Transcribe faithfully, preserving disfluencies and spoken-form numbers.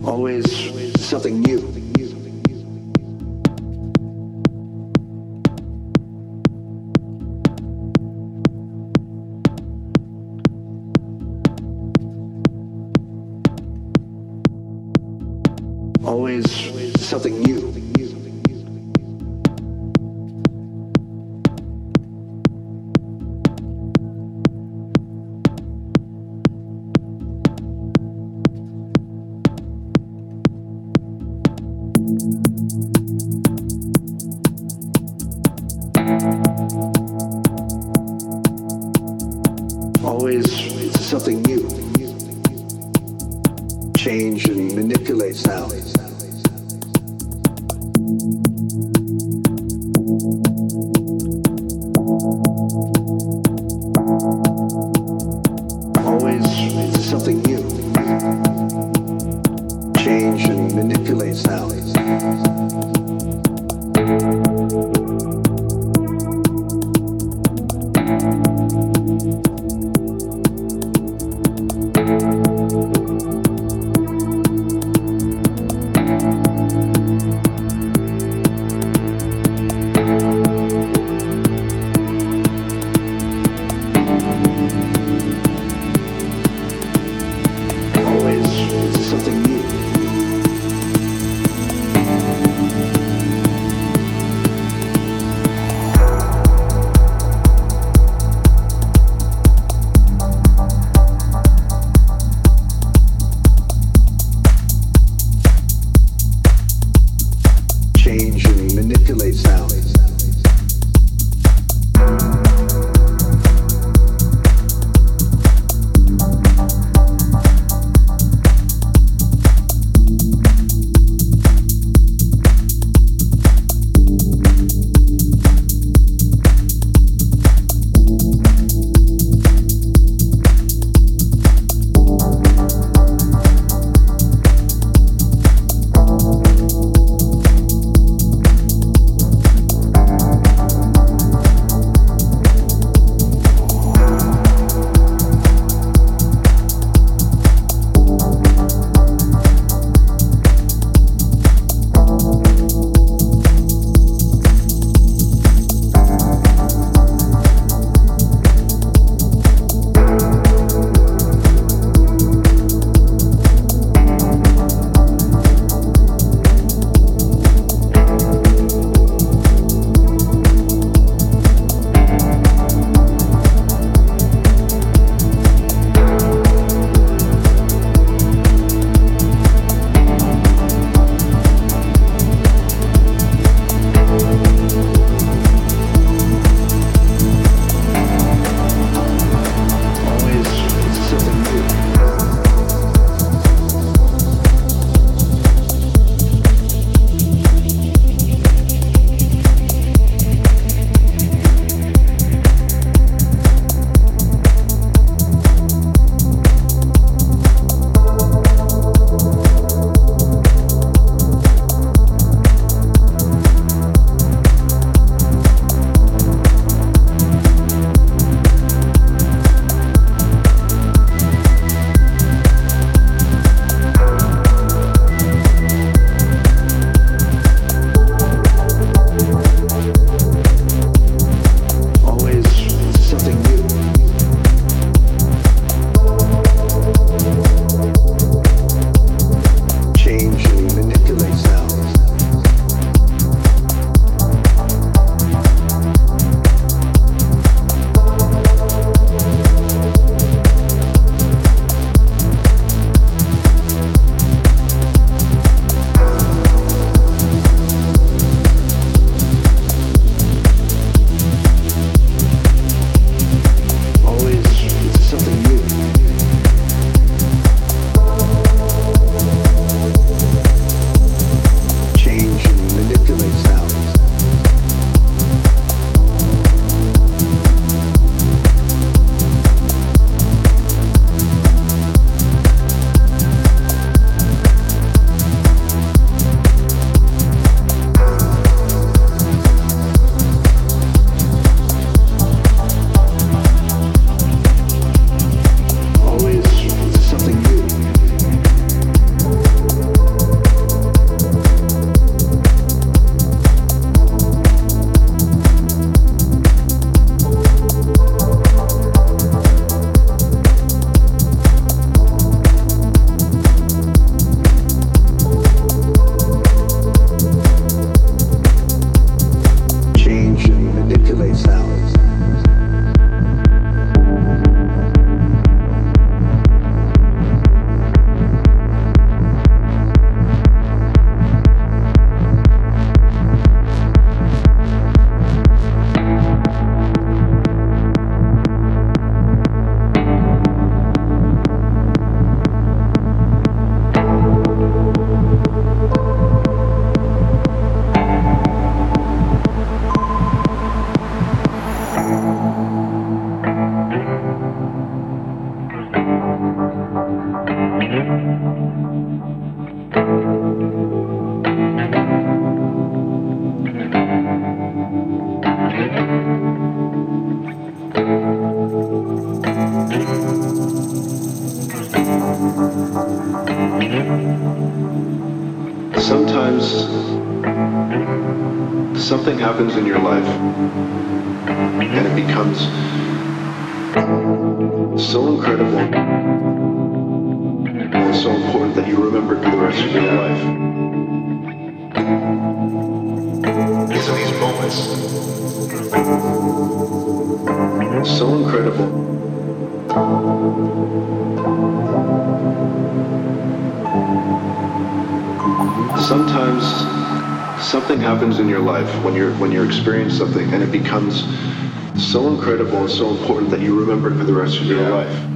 Always something new. Always something new. Always something new. Change and manipulate sound. Always something new. Change and manipulate sound. Something new. Change and manipulate sound. Sometimes something happens in your life and it becomes so incredible and so important that you remember it for the rest of your life. These are these moments. So incredible. Sometimes something happens in your life when you're when you're experiencing something and it becomes so incredible and so important that you remember it for the rest of your life.